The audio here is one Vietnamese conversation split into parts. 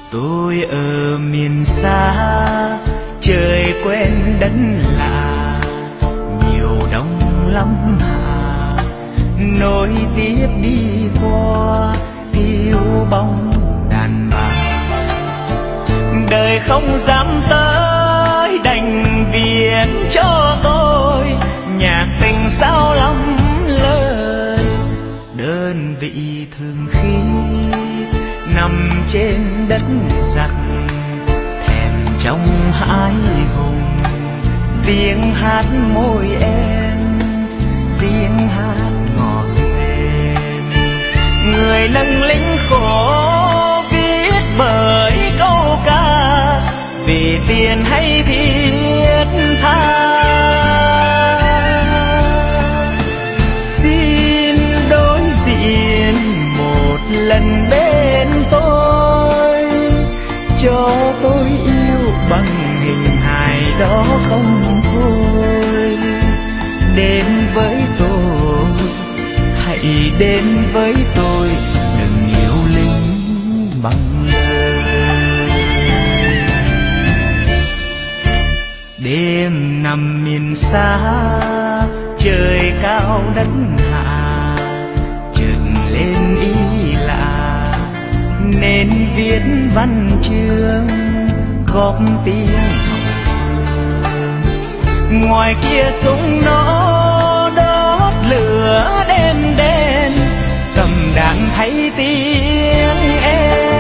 Tôi ở miền xa, trời quen đất lạ, nhiều đông lắm hạ, nối tiếp đi qua thiếu bóng đàn bà. Đời không dám tới, đành viết cho tôi nhạc tình sao lắm lời. Đơn vị thường khi nằm trên đất giặc, thèm trong hãi hùng tiếng hát môi em, tiếng hát ngọt mềm. Người nâng lính khổ viết bởi câu ca, vì tiền hay thiết tha. Xin đối diện một lần bên tôi, cho tôi yêu bằng hình hài đó không thôi. Đến với tôi, hãy đến với tôi, đừng yêu lính bằng lời. Đêm nằm miền xa, trời cao đất hạ, chợt lên ý lạ nên viết văn chương góp tiếng hậu phương. Ngoài kia súng nó đốt lửa đêm đen, cầm đạn thấy tiếng em.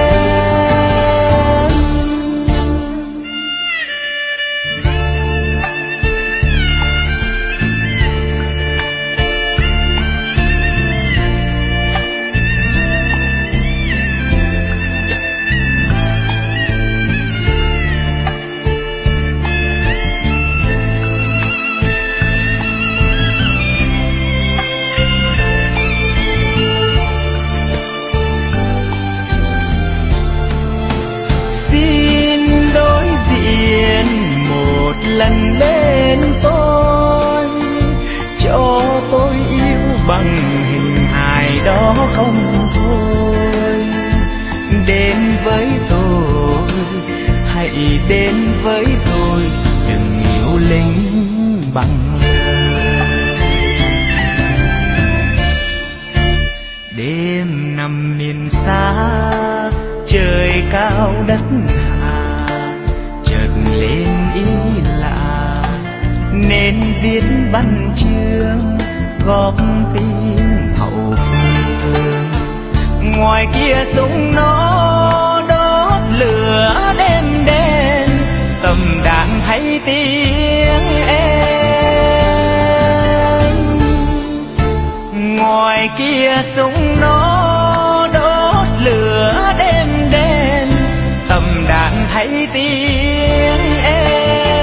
Lần bên tôi, cho tôi yêu bằng hình hài đó không thôi. Đến với tôi, hãy đến với tôi, đừng yêu lính bằng lời. Đêm nằm miền xa, trời cao đất hạ, chợt lên ý lạ nên viết văn chương góp tiếng hậu phương. Ngoài kia súng nó đốt lửa đêm đen, tầm đạn thấy tiếng em. Ngoài kia súng nó đốt lửa đêm đen, tầm đạn thấy tiếng em.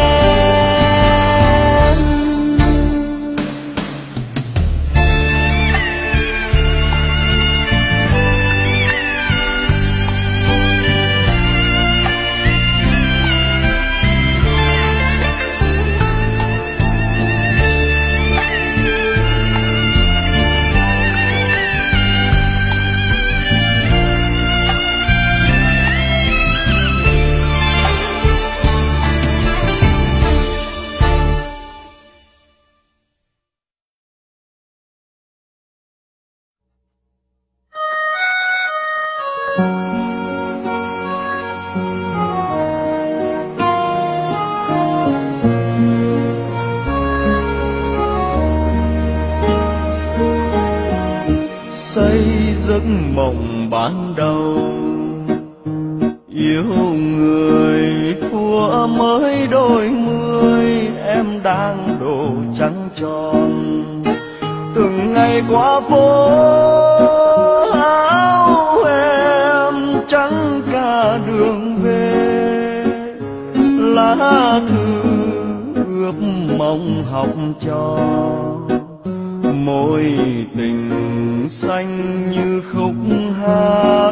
Giấc mộng ban đầu yêu người thua mới đôi mươi, em đang đổ trắng tròn từng ngày qua phố áo em trắng cả đường về. Lá thư ướp mong học trò, môi tình xanh như khúc hát.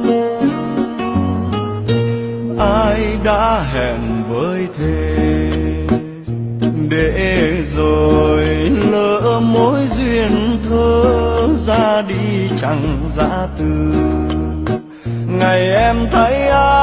Ai đã hẹn với thề để rồi lỡ mối duyên thơ ra đi chẳng giá từ. Ngày em thấy ai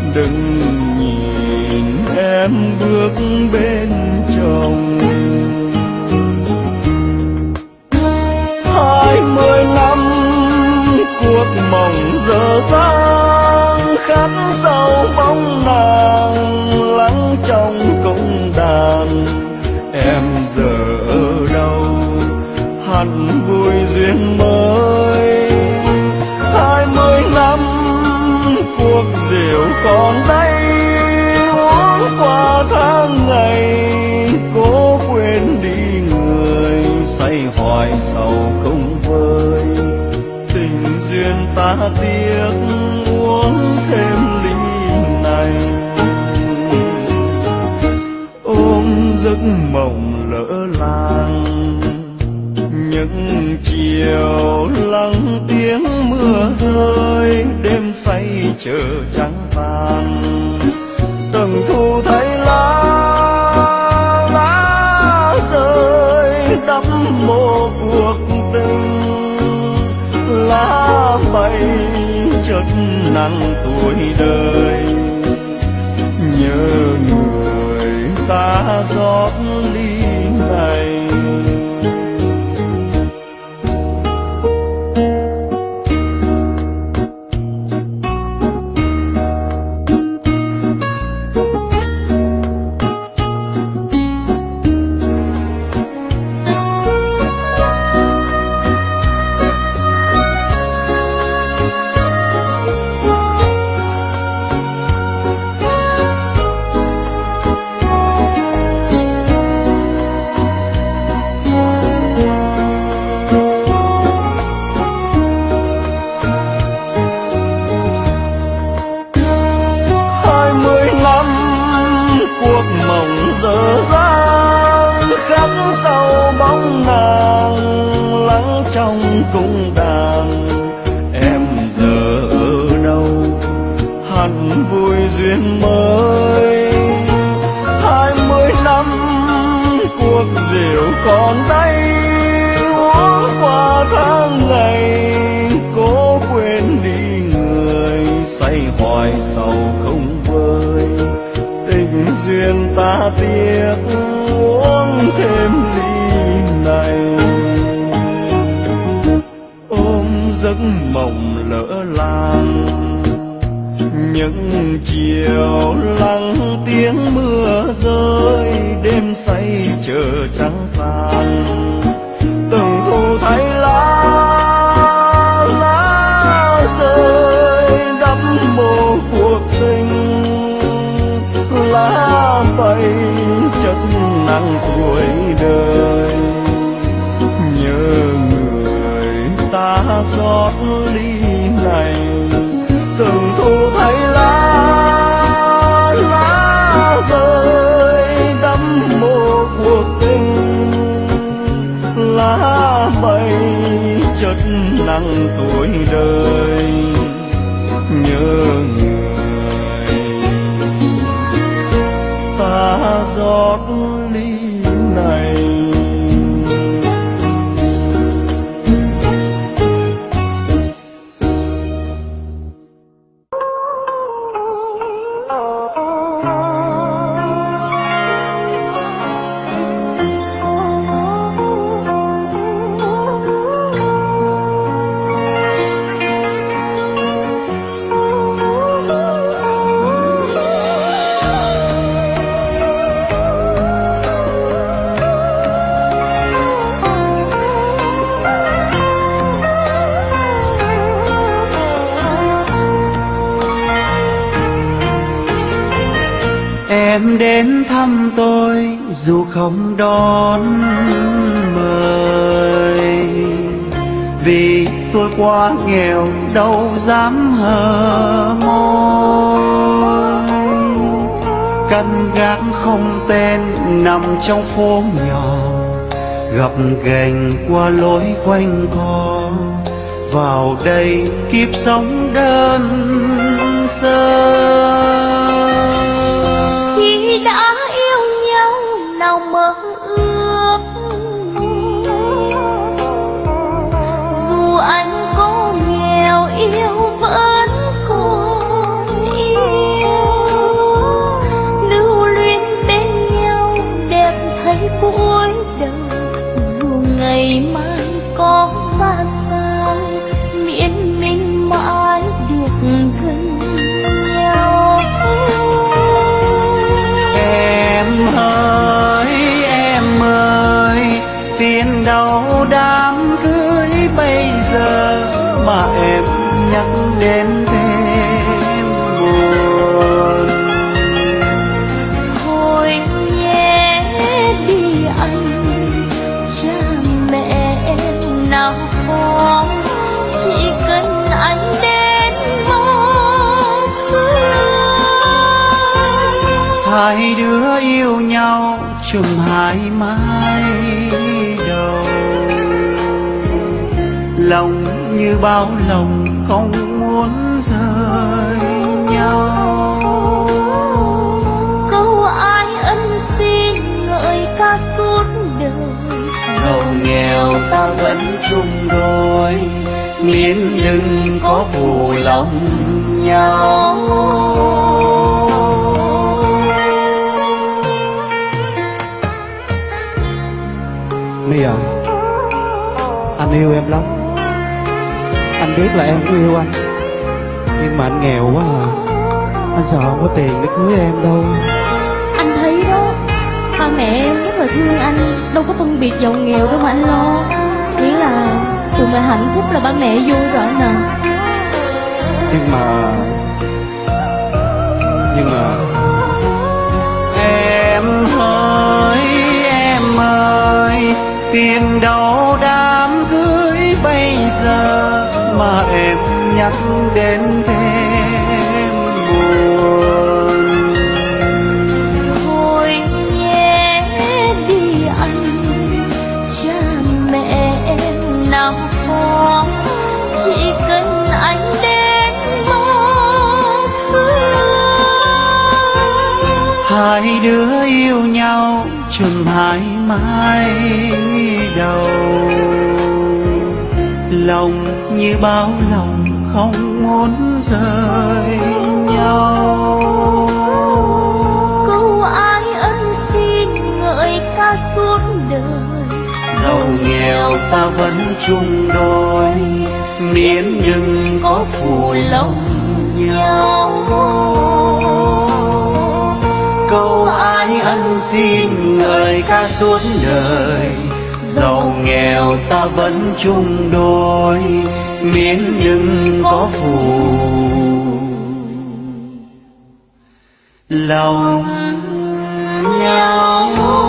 đừng nhìn em bước bên chồng. 20 năm cuộc mộng dở dang, khắc sâu bóng nàng lắng trong cung đàn. Em giờ ở đâu hẳn vui duyên mới. 20 năm cuộc rượu còn đây, uống qua tháng ngày cố quên đi người, say hoài sầu không vơi. Tình duyên ta tiếc uống thêm ly này, ôm giấc mộng lỡ làng. Những chiều lắng tiếng mưa rơi, đêm say chờ trắng vàng. Từng thu thấy lá rơi đắp mồ cuộc tình. Lá bay chợt nặng tuổi đời, nhớ người ta rót ly này. Trong cung đàn em giờ ở đâu hẳn vui duyên mới. 20 năm cuộc rượu còn đây, uống qua tháng ngày cố quên đi người, say hoài sầu không vơi. Tình duyên ta tiếc uống thêm ly này, giấc mộng lỡ làng. Những chiều lắng tiếng mưa rơi, đêm say chờ trắng vàng. Từng thu thấy lá rơi đắp mồ cuộc tình. Lá bay chất nặng tuổi đời, nhớ ta rót ly này. Từng thu thấy lá rơi đắm mồ cuộc tình. Lá bay chợt nặng tuổi đời, nhớ người ta rót ly này. Em đến thăm tôi dù không đón mời, vì tôi quá nghèo đâu dám hờ môi. Căn gác không tên nằm trong phố nhỏ, gập ghềnh qua lối quanh co. Vào đây kiếp sống đơn sơ. Khi đã yêu nhau nào mơ ước, dù anh có nghèo yêu vẫn còn yêu. đến thêm buồn. Thôi nhé đi anh, cha mẹ em nào có, chỉ cần anh đến một hai đứa yêu nhau chùm hai mái đầu, lòng như bao lòng không muốn rời nhau. câu ai ân xin ngợi ca suốt đời, Giàu nghèo ta vẫn chung đôi, miễn đừng có phụ lòng nhau. My à, anh yêu em lắm. Anh biết là em cũng yêu anh, nhưng mà anh nghèo quá à. Anh sợ không có tiền để cưới em đâu. Anh thấy đó, ba mẹ em rất là thương anh, đâu có phân biệt giàu nghèo đâu mà anh lo. Miễn là tụi mình hạnh phúc là ba mẹ vui rồi anh à. Nhưng mà em ơi, tiền đâu đám cưới bây giờ mà em nhắc đến thêm buồn. Thôi nhé đi anh, cha mẹ em nào có, chỉ cần anh đến một Hai đứa yêu nhau chùm hai mái đầu, lòng như bao lòng không muốn rời nhau. câu ai ân xin ngợi ca suốt đời, Giàu nghèo ta vẫn chung đôi, miễn đừng có phụ lòng nhau. Câu ai ân xin ngợi ca suốt đời, giàu nghèo ta vẫn chung đôi, miễn đừng có phụ lòng nhau.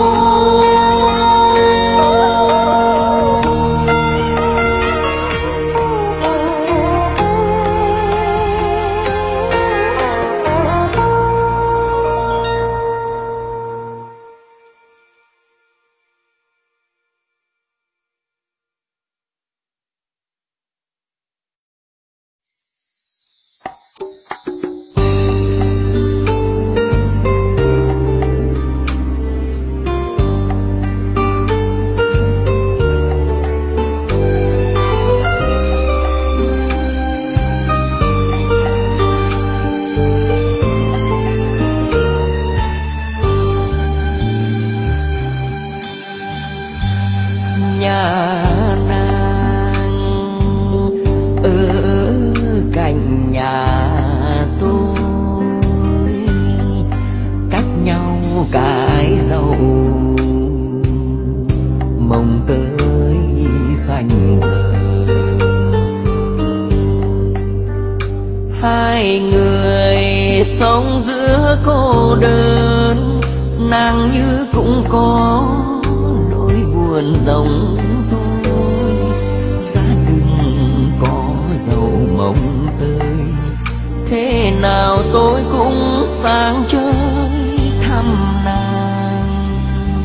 Hai người sống giữa cô đơn, nàng như cũng có nỗi buồn giống tôi. Gia đình có dầu mộng tơi, thế nào tôi cũng sang chơi thăm nàng.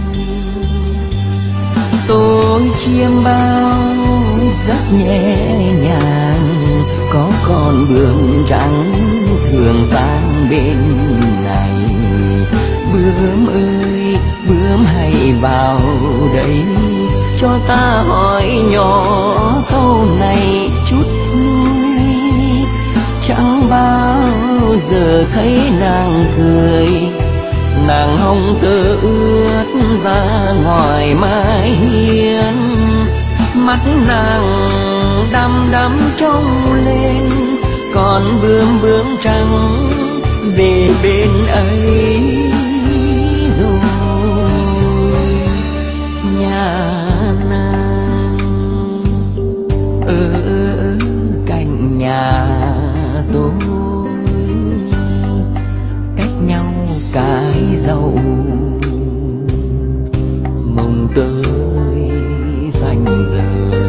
Tôi chiêm bao giấc nhẹ nhàng, có con bướm trắng thường sang bên này. Bướm ơi bướm hãy vào đây, cho ta hỏi nhỏ câu này chút thôi. Chẳng bao giờ thấy nàng cười, nàng hồng tơ ướt ra ngoài mái hiên. Mắt nàng đăm đăm trông lên, còn bướm bướm trắng về bên ấy rồi. Nhà nàng ở cạnh nhà dậu mong tới xanh giờ.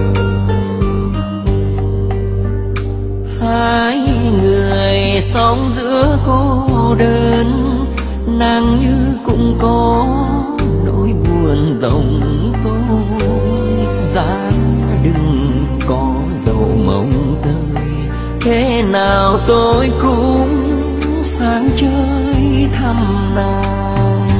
Hai người sống giữa cô đơn, nàng như cũng có nỗi buồn rộng tôi. Giá đừng có dầu mong tới, thế nào tôi cũng sáng chơi thăm nàng.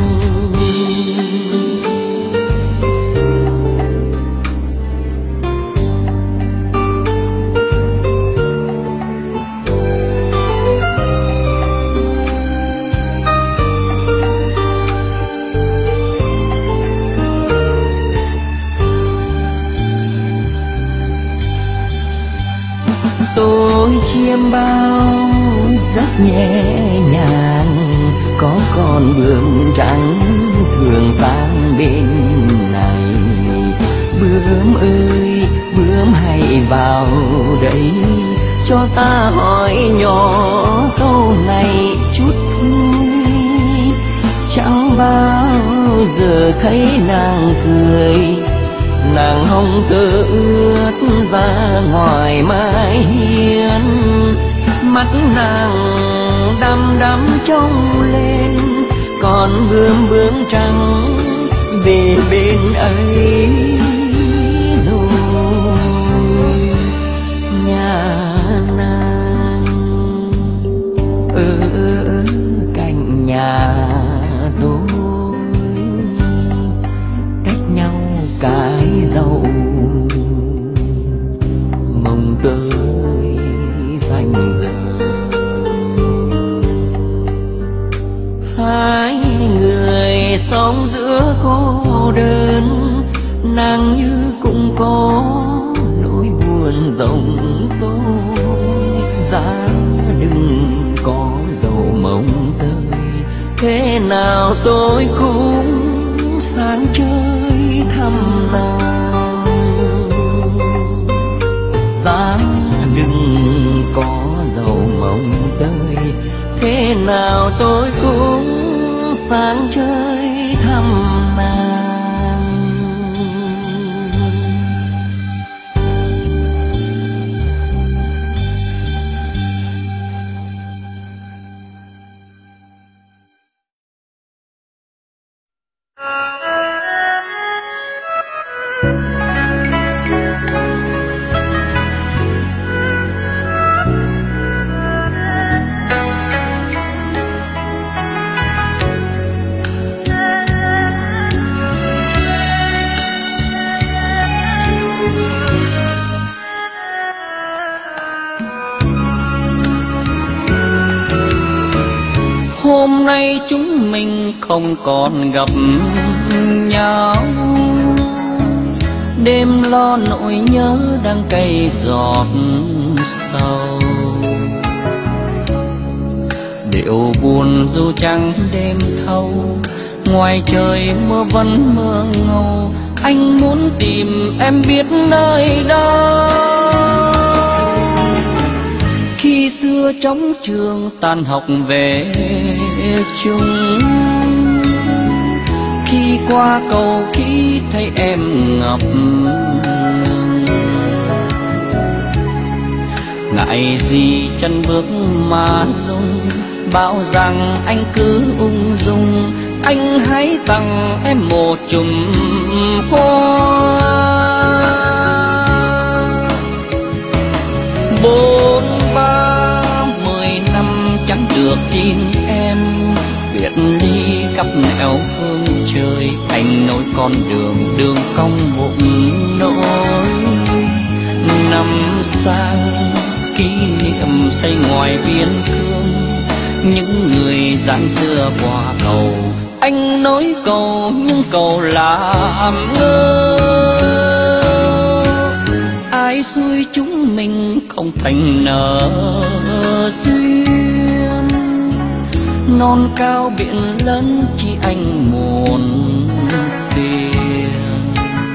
Tôi chiêm bao giấc nhẹ nhàng, có con bướm trắng thường sang bên này. Bướm ơi bướm hãy vào đây, cho ta hỏi nhỏ câu này chút thôi. Chẳng bao giờ thấy nàng cười, nàng hồng tơ ướt ra ngoài mái hiên. Mắt nàng đăm đăm trông lên, còn bướm trắng về bên ấy rồi. Nhà nàng ở cạnh nhà tôi, cách nhau cái dậu mong tới xanh giờ. Hai người sống giữa cô đơn, nàng như cũng có nỗi buồn rộng tôi. Giá đừng có dầu mong tới, thế nào tôi cũng sáng chơi thăm nàng. Giá đừng có dầu mong tới, thế nào tôi cũng sáng chơi thăm nàng. Hôm nay chúng mình không còn gặp nhau, đêm lo nỗi nhớ đang cay giọt sầu. Điệu buồn dù chẳng đêm thâu, ngoài trời mưa vẫn mưa ngâu. Anh muốn tìm em biết nơi đâu. Khi xưa trong trường tan học về chung, khi qua cầu kỹ thấy em ngập ngại gì chân bước mà rung. Bảo rằng anh cứ ung dung, anh hãy tặng em một chùm hoa. 40 năm chẳng được tin em, biệt ly khắp nẻo phương trời. Anh nối con đường cong bụng nỗi năm sang kỷ niệm xây ngoài biên cương. Những người dáng xưa qua cầu, anh nối cầu nhưng cầu làm ngơ. Ai xui chúng mình không thành nợ duyên, non cao biển lớn chỉ anh muộn phiền.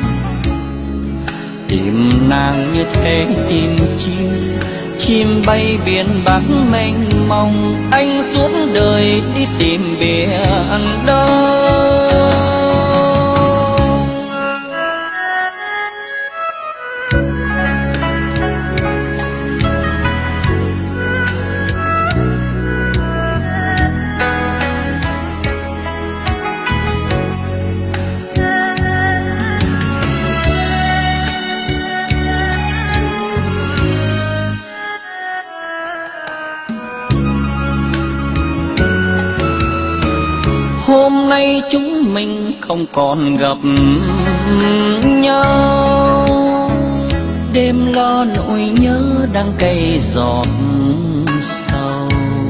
Tìm nàng như thế tìm chim bay biển bắc mênh mông. Anh suốt đời đi tìm biển biển Đông. Hôm nay chúng mình không còn gặp nhau, đêm lo nỗi nhớ đang cay giọt sầu.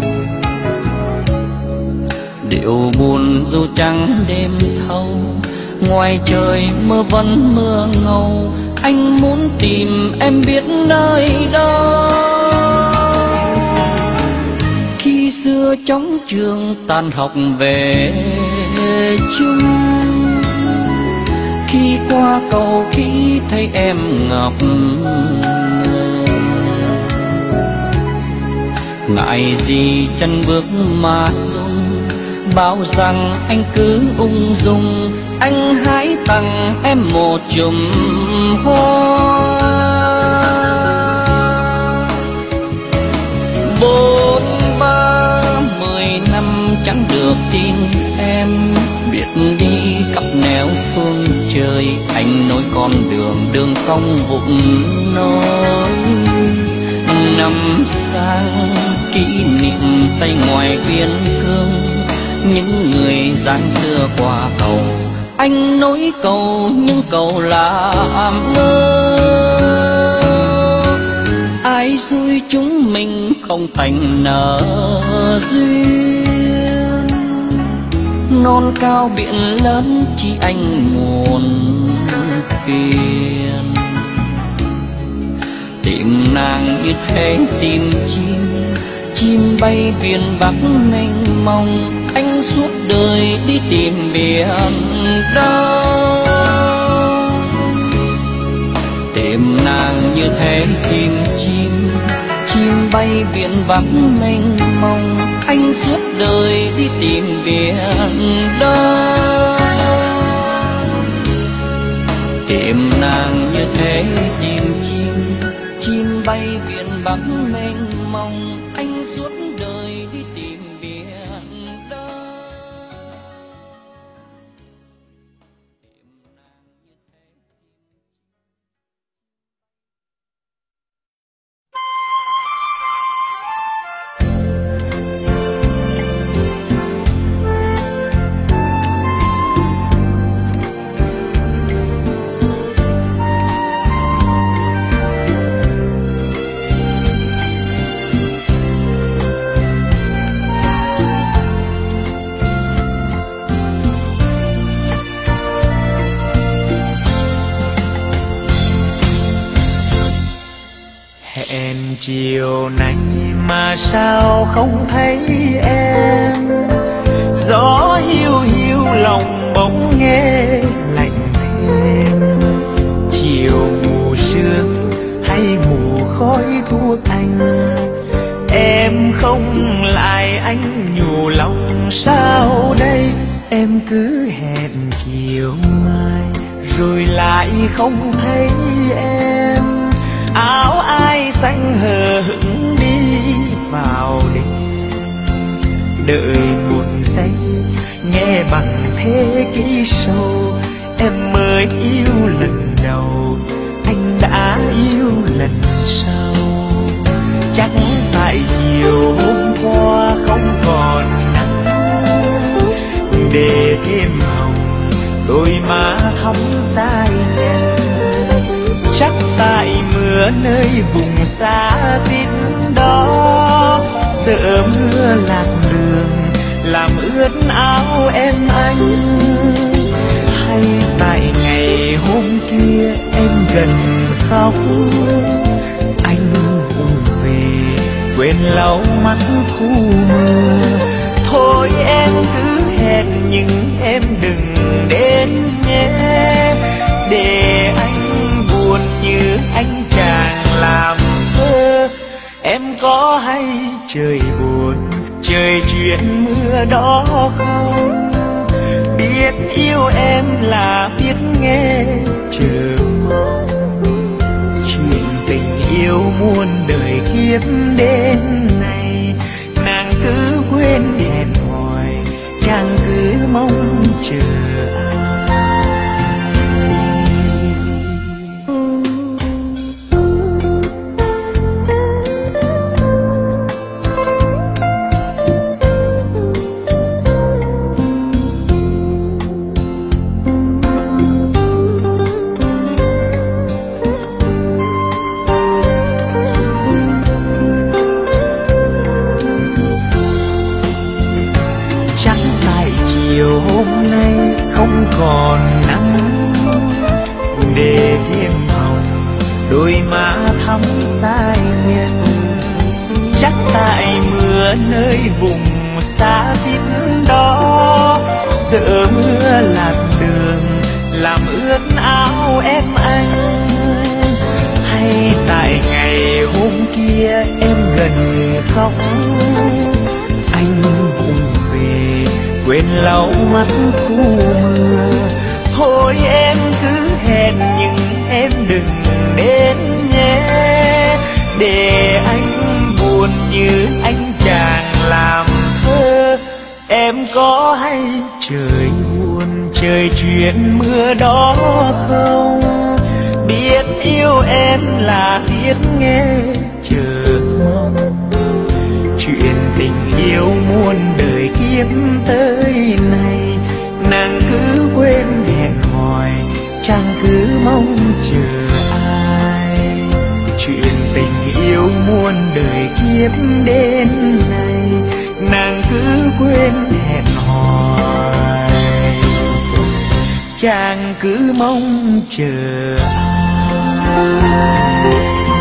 Điệu buồn dù trắng đêm thâu, ngoài trời mưa vẫn mưa ngâu. Anh muốn tìm em biết nơi đâu. Khi xưa trong trường tan học về chung, khi qua cầu khi thấy em ngập ngại gì chân bước mà run, bảo rằng anh cứ ung dung. Anh hãy tặng em một chùm hoa. 40 năm chẳng được tin em, biết đi khắp nẻo phương trời. Anh nối con đường cong vụng nối. Năm sang kỷ niệm xây ngoài biên cương, những người dáng xưa qua cầu. Anh nối cầu nhưng cầu làm ngơ. Ai xui chúng mình không thành nợ duyên, non cao biển lớn chỉ anh muôn phiền. Tìm nàng như thế tìm chim bay biển Bắc mênh mông. Anh suốt đời đi tìm biển Đông. Tìm nàng như thế tìm chim bay biển Bắc mênh mông. Anh suốt đời đi tìm biển Đông. Tìm nàng như thế tìm chim bay biển Bắc mênh mông. Anh suốt đời đi tìm biển Đông. Hẹn chiều nay mà sao không thấy em, gió hiu hiu lòng bỗng nghe lạnh thêm. Chiều mù sương hay mù khói thuốc anh, em không lại anh nhủ lòng sao đây. Em cứ hẹn chiều mai rồi lại không thấy em. Áo ai xanh hờ hững đi vào đêm, đợi một giây nghe bằng thế kỷ sâu. Em mới yêu lần đầu, anh đã yêu lần sau. Chắc tại chiều hôm qua không còn nắng, để thêm hồng đôi má thắm dai đen. Chắc tại mưa nơi vùng xa tít đó, sợ mưa lạc đường làm ướt áo em anh. Hay tại ngày hôm kia em gần khóc, anh vùng về quên lau mắt thu mưa. Thôi em cứ hẹn nhưng em đừng đến nhé, để anh buồn như anh chàng làm thơ. Em có hay trời buồn, trời chuyện chuyện mưa đó không? Biết yêu em là biết nghe chờ mong, chuyện tình yêu muôn đời kiếp đến này. Nàng cứ quên hẹn hò, chàng cứ mong chờ ai. Chiều hôm nay không còn nắng, để thêm hồng đôi má thắm sai nghiêng. Chắc tại mưa nơi vùng xa tít đó, sợ mưa lạt đường làm ướt áo em anh. Hay tại ngày hôm kia em gần khóc, anh vùng về quên lau mắt cu mưa. Thôi em cứ hẹn nhưng em đừng đến nhé, để anh buồn như anh chàng làm thơ. Em có hay trời buồn trời chuyện mưa đó không? Biết yêu em là biết nghe chờ mong, chuyện tình yêu muôn đời kiếp tới này. Nàng cứ quên hẹn hò, chàng cứ mong chờ ai. Chuyện tình yêu muôn đời kiếp đến này, nàng cứ quên hẹn hò, chàng cứ mong chờ ai.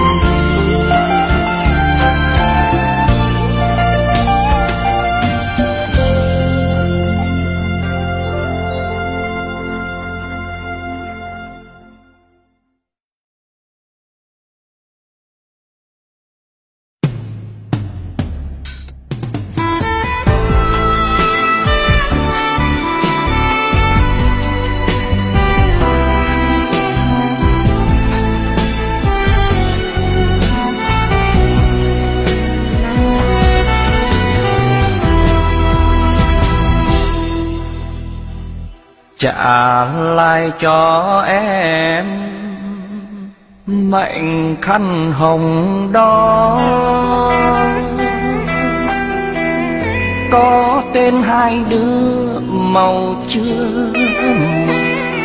trả lại cho em mệnh khăn hồng đó, có tên hai đứa màu chưa mờ.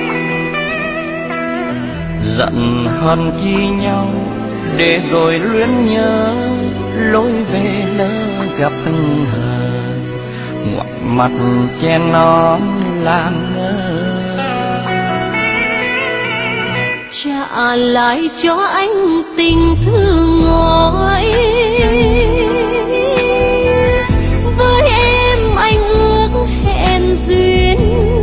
Giận hờn chi nhau để rồi luyến nhớ, lối về lỡ gặp hững hờ, ngoảnh mặt che nón làm ngơ. Trả lại cho anh tình thương ngói, với em anh ước hẹn duyên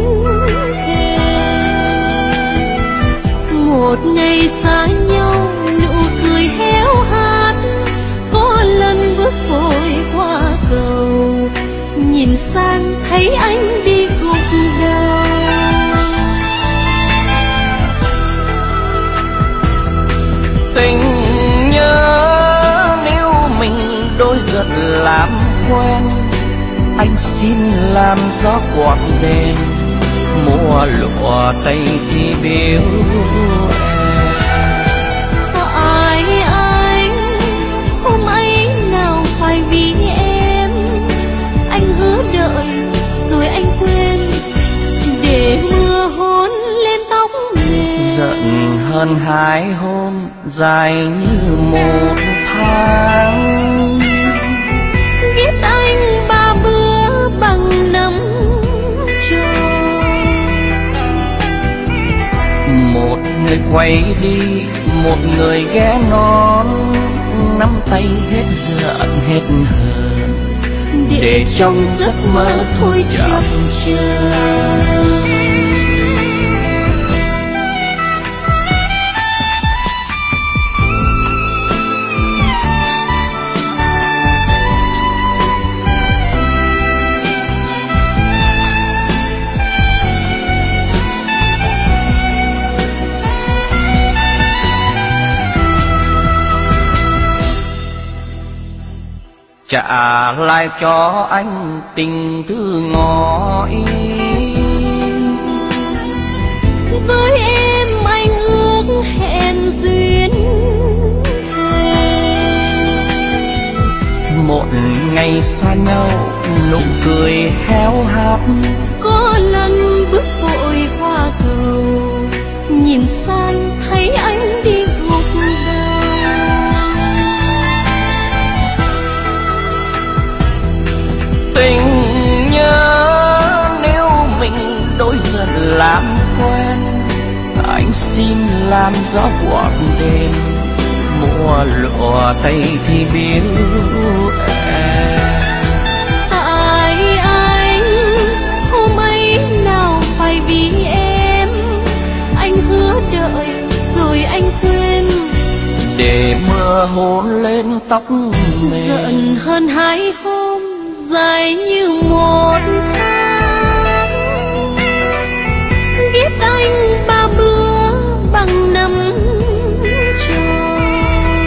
thề. Một ngày xa nhau nụ cười héo hắt, có lần bước vội qua cầu, nhìn sang thấy anh đi gục đầu. Tình nhớ nếu mình đôi giận làm quen, anh xin làm gió quạt đèn, mùa lụa tây thì biếu em. Có ai anh hôm ấy nào phải vì em, anh hứa đợi rồi anh quên, để mưa hôn lên tóc mềm. Giận hơn 2 hôm dài như 1 tháng, Ghét anh 3 bữa bằng 5 trời. một người quay đi, một người ghé non, nắm tay hết giận hết hờn, để trong giấc mơ thôi chập chờn. trả lại cho anh tình thương ngỏ ý. Với em anh ước hẹn duyên thề, một ngày xa nhau nụ cười héo hắt. có lần bước vội qua cầu nhìn sang thấy anh đi gục đầu. Tình nhớ nếu mình đôi dần làm quen, anh xin làm gió quạt đêm mùa lụa tay thì biếu em. Tại anh hôm ấy nào phải vì em, anh hứa đợi rồi anh quên, để mưa hôn lên tóc mình giận hơn 2 hôm dài như 1 tháng. Ghét anh 3 bữa bằng 5 trời.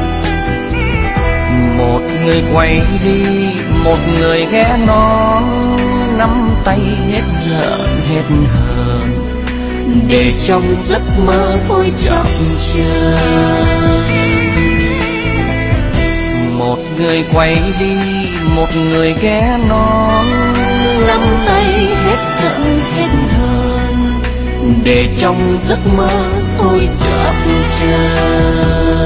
một người quay đi một người ghé non, nắm tay hết giận hết hờn, Để trong giấc mơ thôi chậm chờ. một người quay đi một người ghé non, Nắm tay hết giận hết hờn, để trong giấc mơ thôi chậm chờ.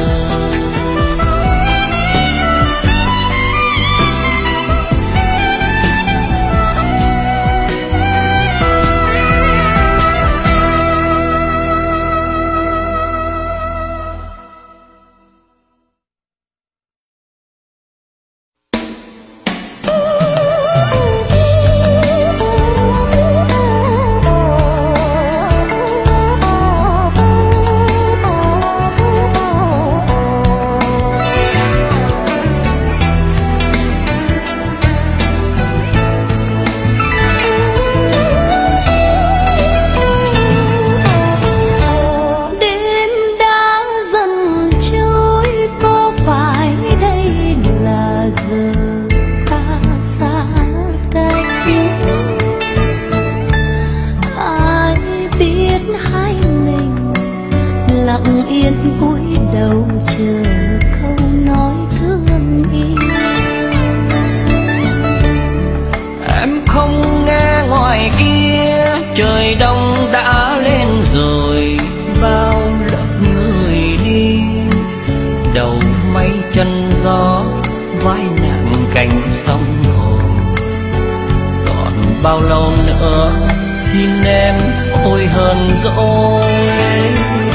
Trời đông đã lên rồi, bao lớp người đi, đầu mây chân gió, vai nặng cành sông hồ. Còn bao lâu nữa xin em ôi hờn dỗi.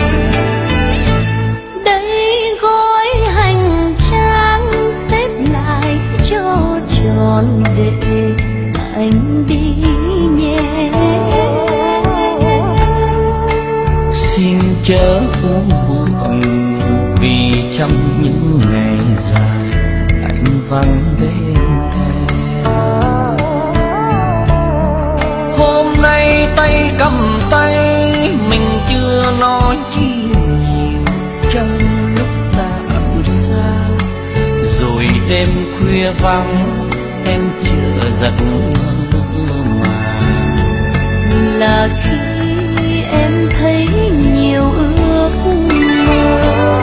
Đây gói hành trang xếp lại cho tròn để anh đi nhé. Xin chớ buồn vì trong những ngày dài anh vắng bên em. Hôm nay tay cầm tay mình chưa nói chi nhiều, trong lúc ta ẩn xa rồi đêm khuya vắng em chưa giận mà. Là khi em thấy nhiều ước mơ,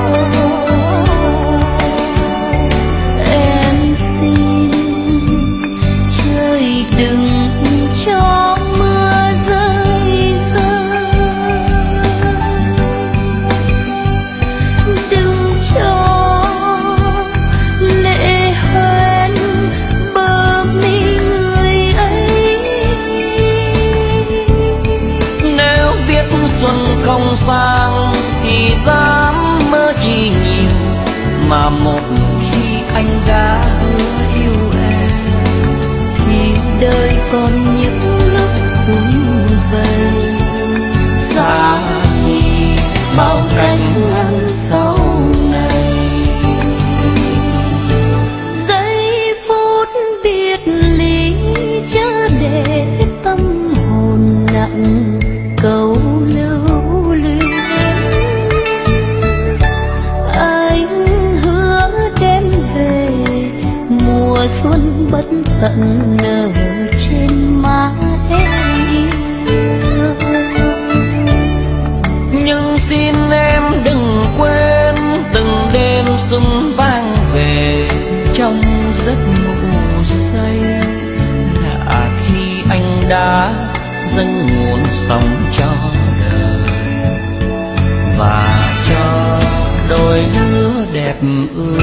em xin trời đừng cho mưa rơi rơi, đừng cho lệ hoen bờ mi người ấy. Nếu biết xuân không sang thì dám mơ chi nhiều, mà một khi anh đã yêu em Thì đời còn những lúc xuân về, xa gì bao cánh ngăn sau này. giây phút biệt ly chớ để tâm hồn nặng câu lưu luyến. Anh hứa đem về đã dâng nguồn sống cho đời và cho đôi đứa đẹp ước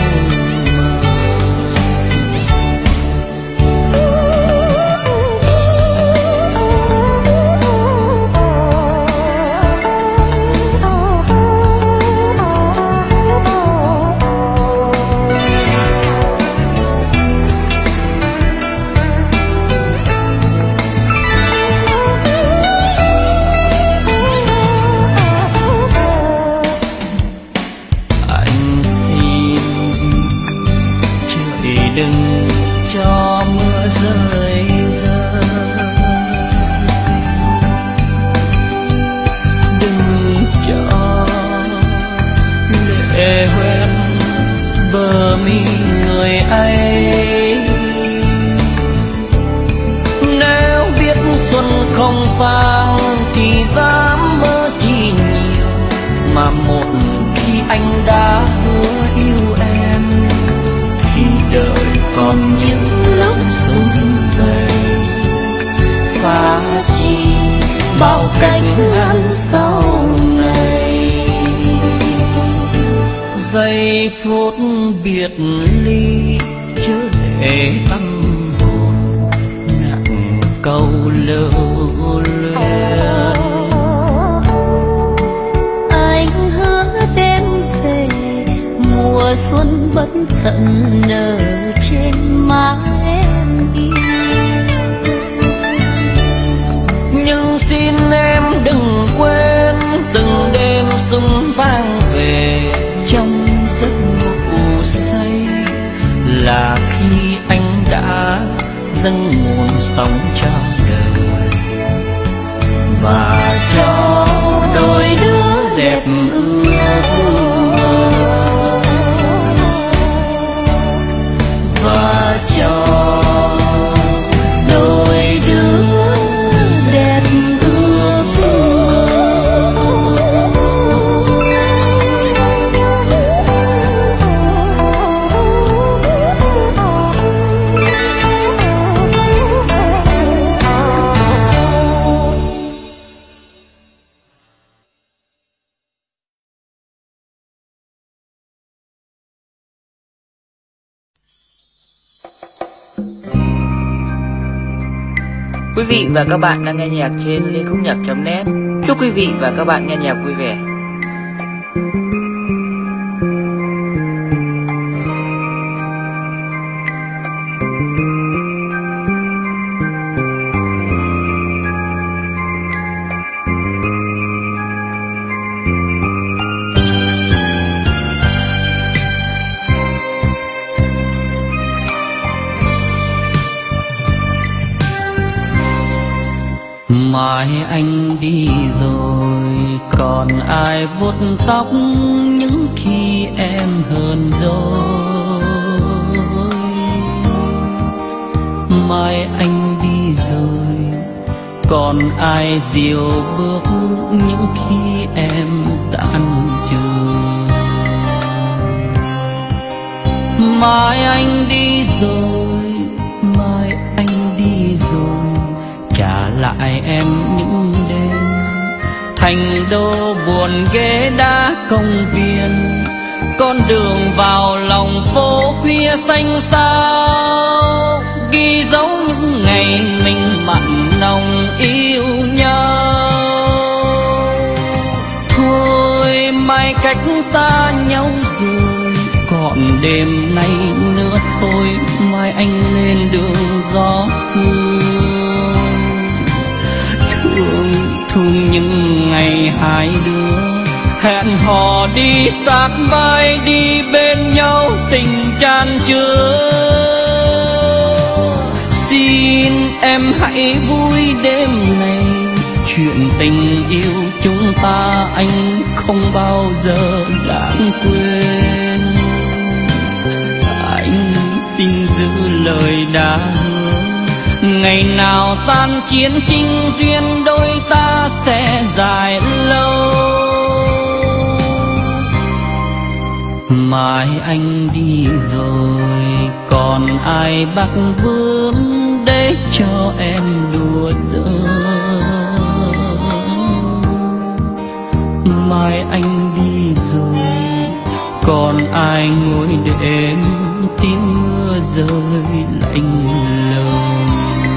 đừng cho mưa rơi rơi, đừng cho lệ hoen bờ mi người ấy. Nếu biết xuân không sang thì dám mơ chi nhiều, mà một khi anh đã hứa yêu em đời còn những lúc xuân về xa chi bao cánh ngăn sau này. Giây phút biệt ly chớ để tâm hồn nặng câu lưu luyến. Anh hứa đến về mùa xuân vẫn tận nở trên má em yêu, nhưng xin em đừng quên từng đêm xuân vang về trong giấc ngủ say, là khi anh đã dâng nguồn sống cho đời và cho đôi đứa đẹp ước và cho đôi đứa đẹp ước. Quý vị và các bạn đang nghe nhạc trên linkhúc.net. Chúc quý vị và các bạn nghe nhạc vui vẻ. Mai anh đi rồi còn ai vuốt tóc những khi em hờn dỗi. Mai anh đi rồi còn ai dìu bước những khi em tan trường. Mai anh đi rồi, mai anh đi rồi, trả lại em những đêm thành đô buồn ghế đá công viên, con đường vào lòng phố khuya xanh xao, ghi dấu những ngày mình mặn nồng yêu nhau. Thôi mai cách xa nhau rồi, còn đêm nay nữa thôi, mai anh lên đường gió sương. Thương những ngày hai đứa hẹn hò đi sát vai, đi bên nhau tình tràn chứa. Xin em hãy vui đêm này, chuyện tình yêu chúng ta anh không bao giờ lãng quên. Anh xin giữ lời đã hứa, ngày nào tan chiến chinh duyên đôi ta sẽ dài lâu. Mai anh đi rồi còn ai bắc bướm để cho em đùa giỡn. Mai anh đi rồi, còn ai ngồi đêm tiếng mưa rơi lạnh lùng.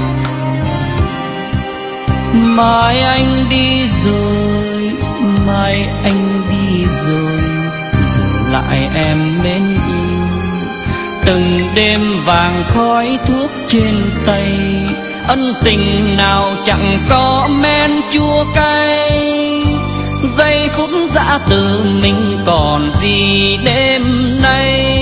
Mai anh đi rồi, mai anh đi rồi, giữ lại em mến yêu. Từng đêm vàng khói thuốc trên tay, ân tình nào chẳng có men chua cay. Giây phút dã từ mình còn gì đêm nay.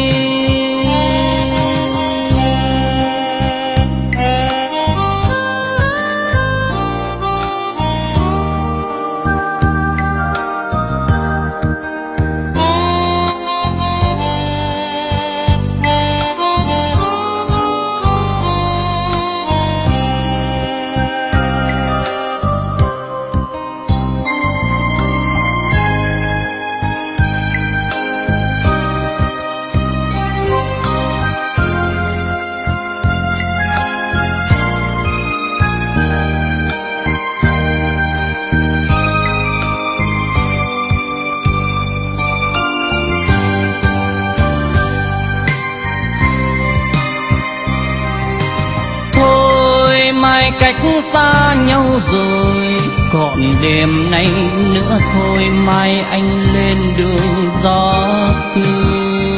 Mai cách xa nhau rồi, còn đêm nay nữa thôi. Mai anh lên đường gió sương,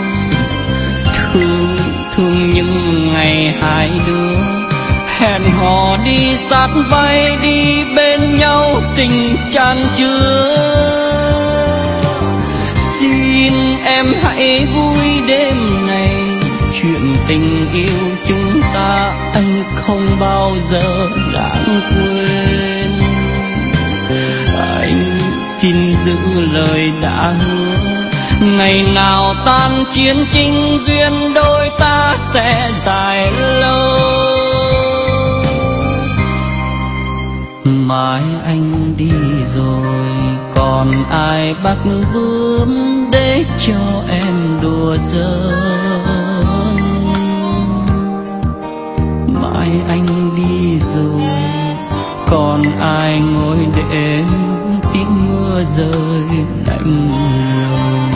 thương những ngày hai đứa hẹn hò đi sát vai, đi bên nhau tình chan chứa. Xin em hãy vui đêm này, chuyện tình yêu chúng ta anh không bao giờ lãng quên. Anh xin giữ lời đã hứa, ngày nào tan chiến tranh duyên đôi ta sẽ dài lâu. Mai anh đi rồi, còn ai bắt bướm để cho em đùa giỡn. Mai anh đi rồi, còn ai ngồi đêm tiếng mưa rơi lạnh lùng.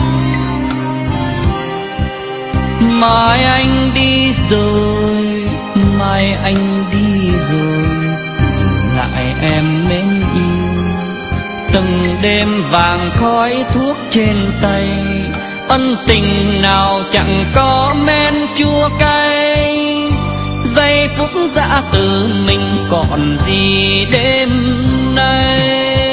Mai anh đi rồi, mai anh đi rồi, giữ lại em mến yêu. Từng đêm vàng khói thuốc trên tay, ân tình nào chẳng có men chua cay. Giây phút dã từ mình còn gì đêm nay.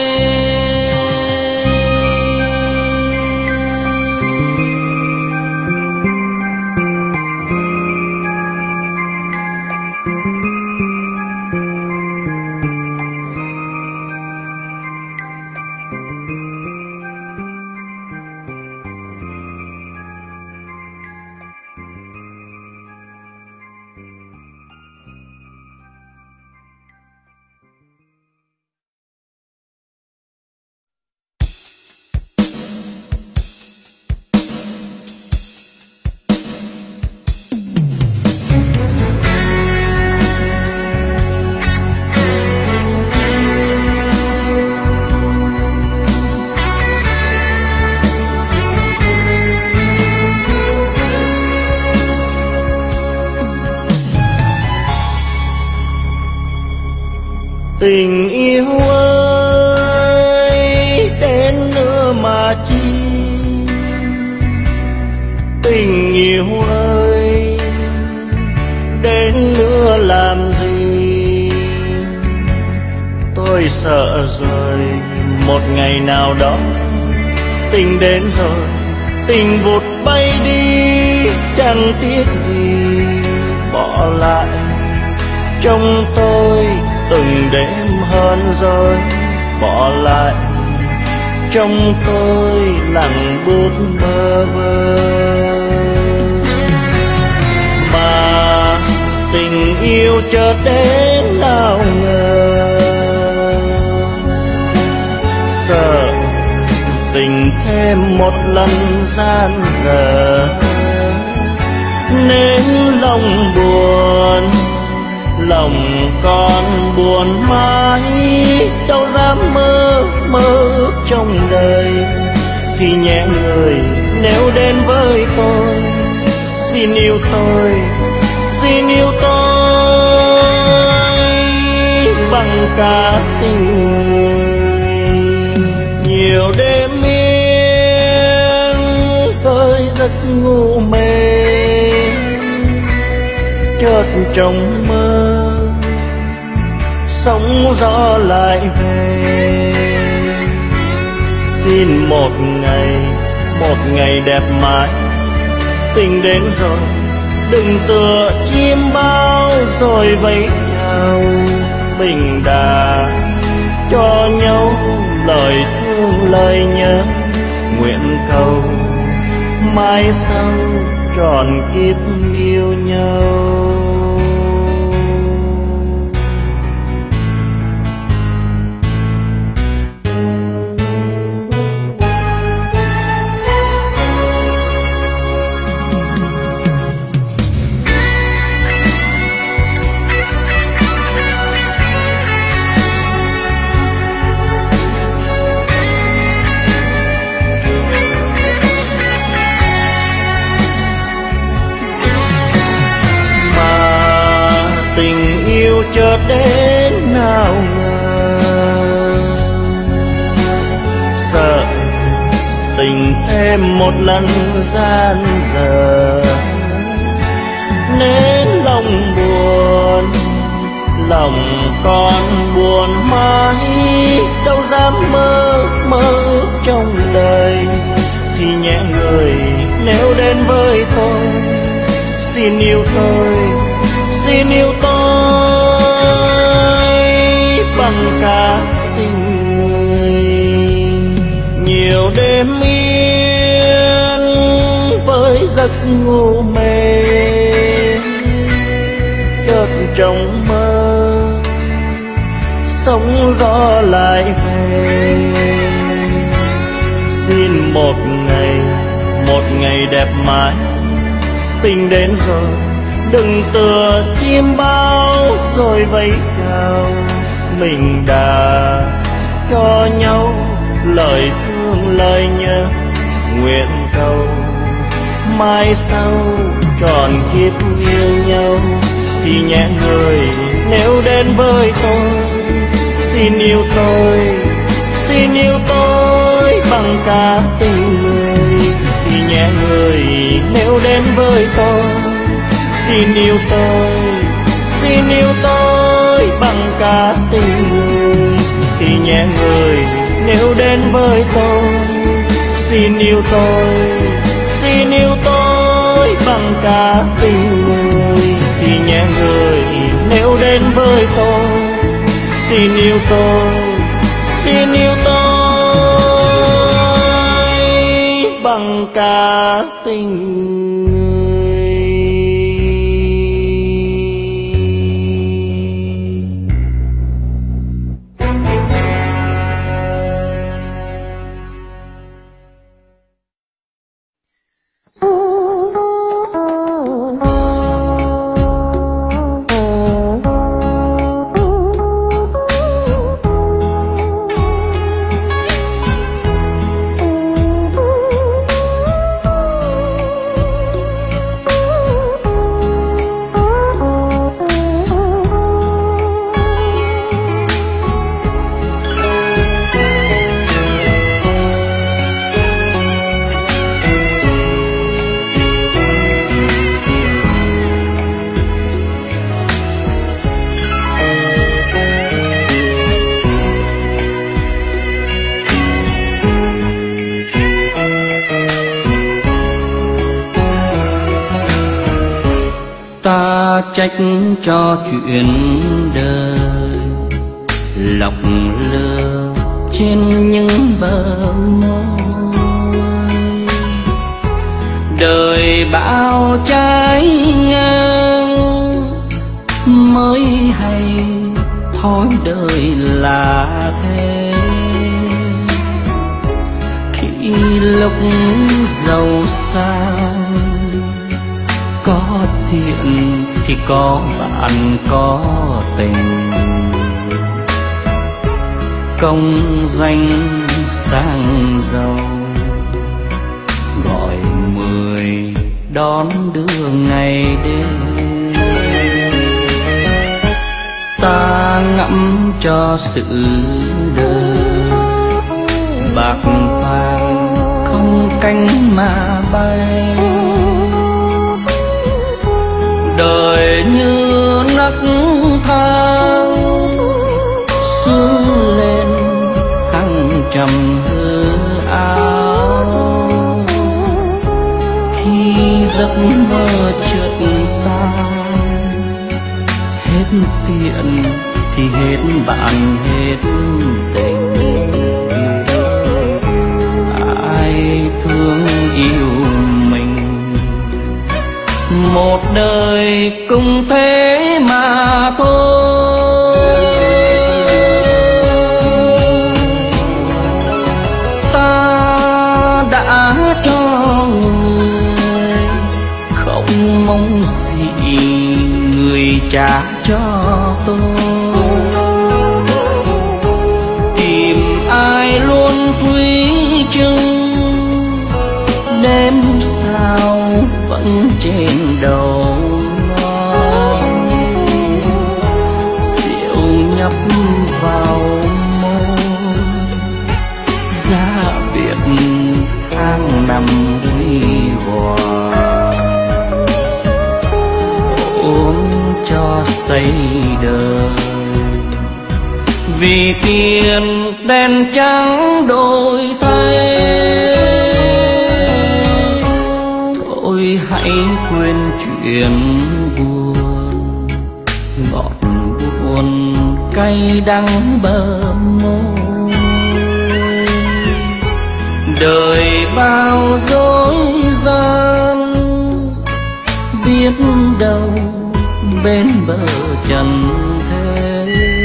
Tình yêu ơi, đến nữa mà chi. Tình yêu ơi, đến nữa làm gì. Tôi sợ rồi, một ngày nào đó tình đến rồi, tình vụt bay đi, chẳng tiếc gì bỏ lại trong tôi. Từng đêm hơn rồi bỏ lại trong tôi lặng bước bơ vơ. Mà tình yêu chợt đến nào ngờ, sợ tình thêm một lần gian dở, nên lòng buồn lòng con buồn mãi, đâu dám mơ ước trong đời. Thì nhẹ người nếu đến với tôi, xin yêu tôi, xin yêu tôi bằng cả tình người. Nhiều đêm yên với giấc ngủ mê, chợt trong mơ sóng gió lại về. Xin một ngày đẹp mãi, tình đến rồi đừng tựa chim bao rồi vẫy chào. Mình đã cho nhau lời thương lời nhớ, nguyện cầu mai sau tròn kiếp yêu nhau. Chợt đến nào ngờ, sợ tình thêm một lần gian dở. Nên lòng buồn, lòng con buồn mãi, đâu dám mơ ước trong đời. Thì nhẹ người nếu đến với tôi, xin yêu tôi, xin yêu tôi bằng cả tình người. Nhiều đêm yên với giấc ngủ mê, chợt trong mơ sóng gió lại về. Xin một ngày đẹp mãi, tình đến rồi đừng tựa chim bao rồi vẫy chào. Mình đã cho nhau lời thương lời nhớ, nguyện cầu mai sau tròn kiếp yêu nhau. Thì nhẹ người nếu đến với tôi, xin yêu tôi, xin yêu tôi bằng cả tình người. Thì nhẹ người nếu đến với tôi, xin yêu tôi, xin yêu tôi bằng cả tình người. Thì nhẹ người nếu đến với tôi, xin yêu tôi, xin yêu tôi bằng cả tình người. Thì nhẹ người nếu đến với tôi, xin yêu tôi, xin yêu tôi bằng cả tình người. Ta trách cho chuyện đời lọc lừa trên những bờ môi. Đời bao trái ngang mới hay thói đời là thế. Khi lúc giàu sang có tiền thì có bạn có tình, công danh sang giàu, gọi 10 đón đưa ngày đêm. Ta ngẫm cho sự đời bạc vàng không cánh mà bay, đời như nấc thang xuống lên thăng trầm hư áo. Khi giấc mơ chợt tan, hết tiền thì hết bạn hết tình, ai thương yêu mình một đời cũng thế mà thôi. Ta đã cho người không mong gì người trả cho tôi, tìm ai luôn thủy chung đêm sao vẫn trên đầu ngón, rượu nhấp vào môi giá biệt tháng năm huy hoàng, uống cho say đời vì tiền đen trắng đổi thay. Thôi hãy quên chuyện buồn, ngọt buồn cay đắng bờ môi, đời bao dối gian biết đâu bên bờ trần thế.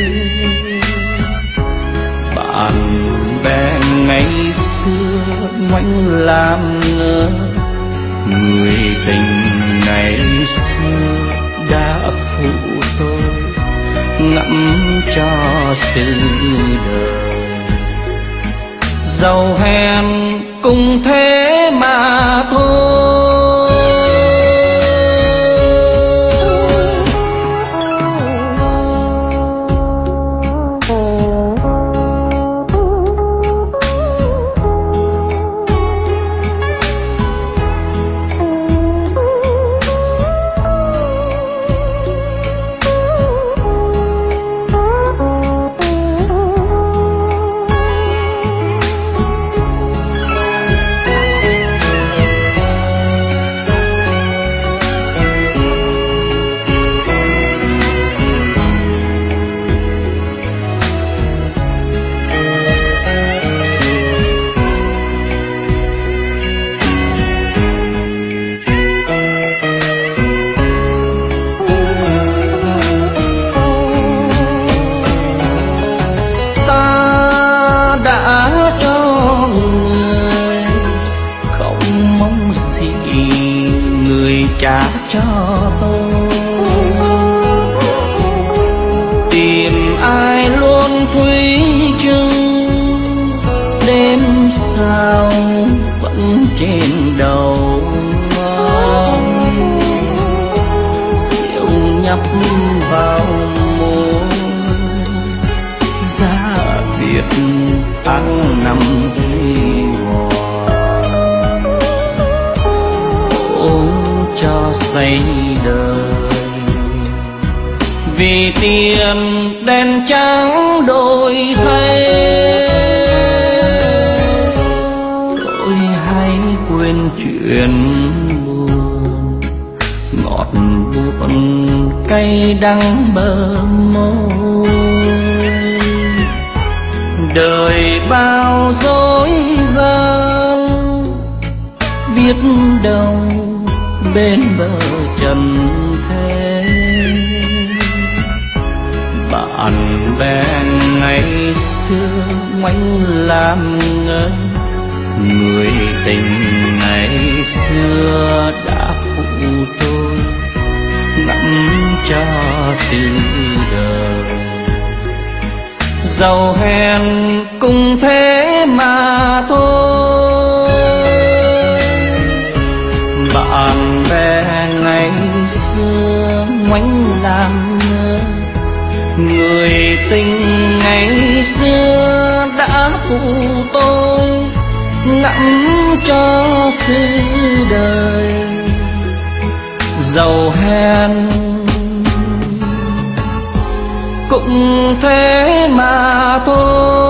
Bạn bè ngày xưa ngoảnh làm ngơ, người tình ngày xưa đã phụ tôi ngẫm cho sự đời. Giàu hèn cũng thế mà thôi. Trả cho tôi, tìm ai luôn thủy chung đêm sao vẫn trên đầu ngón, rượu nhấp vào môi giá biệt tháng năm huy hoàng, ôm cho say đời vì tiền đen trắng đổi thay. Tôi hãy quên chuyện buồn, ngọt buồn cay đắng bờ môi, đời bao dối gian biết đâu bên bờ trần thế. Bạn bè ngày xưa ngoảnh làm ngơ, người tình ngày xưa đã phụ tôi ngẫm cho sự đời. Giàu hèn cũng thế mà thôi, bạn bè ngày xưa ngoảnh làm ngơ, người tình ngày xưa đã phụ tôi ngẫm cho sự đời. Giàu hèn cũng thế mà thôi,